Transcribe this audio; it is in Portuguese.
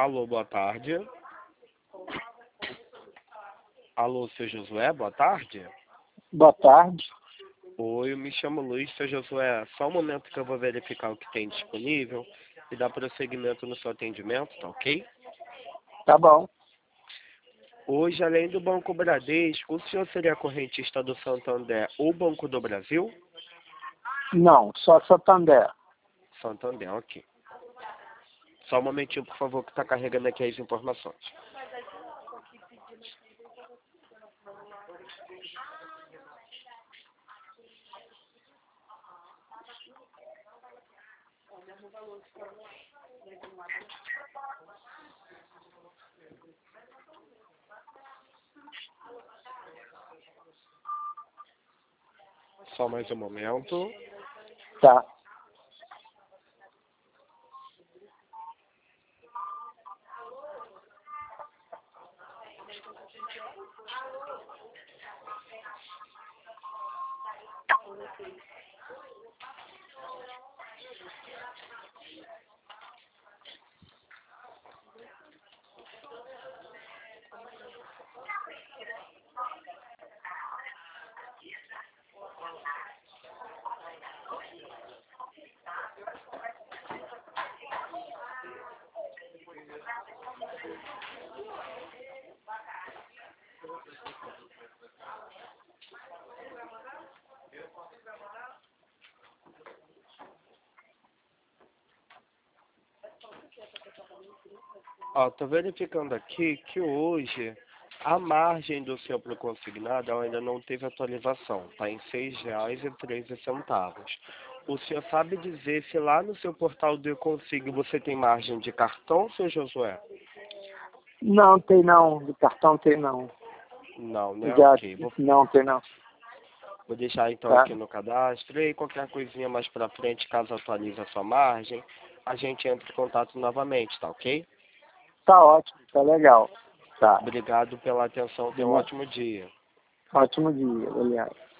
Alô, boa tarde. Alô, seu Josué, boa tarde. Boa tarde. Oi, eu me chamo Luiz, seu Josué. Só um momento que eu vou verificar o que tem disponível e dar prosseguimento no seu atendimento, tá ok? Tá bom. Hoje, além do Banco Bradesco, o senhor seria correntista do Santander ou Banco do Brasil? Não, só Santander. Santander, ok. Só um momentinho, por favor, que está carregando aqui as informações. Só mais um momento. Tá. Ó, tô verificando aqui que hoje a margem do seu consignado ela ainda não teve atualização, tá em R$ 6,13. O senhor sabe dizer se lá no seu portal do Consigo você tem margem de cartão, seu Josué? Não, tem não. De cartão tem não. Não, né? Já, Ok. não, tem não. Vou deixar então Tá. aqui no cadastro e qualquer coisinha mais pra frente, caso atualize a sua margem, a gente entra em contato novamente, tá ok? Tá ótimo, tá legal. Tá. Obrigado pela atenção, tenha um ótimo dia. Ótimo dia, aliás.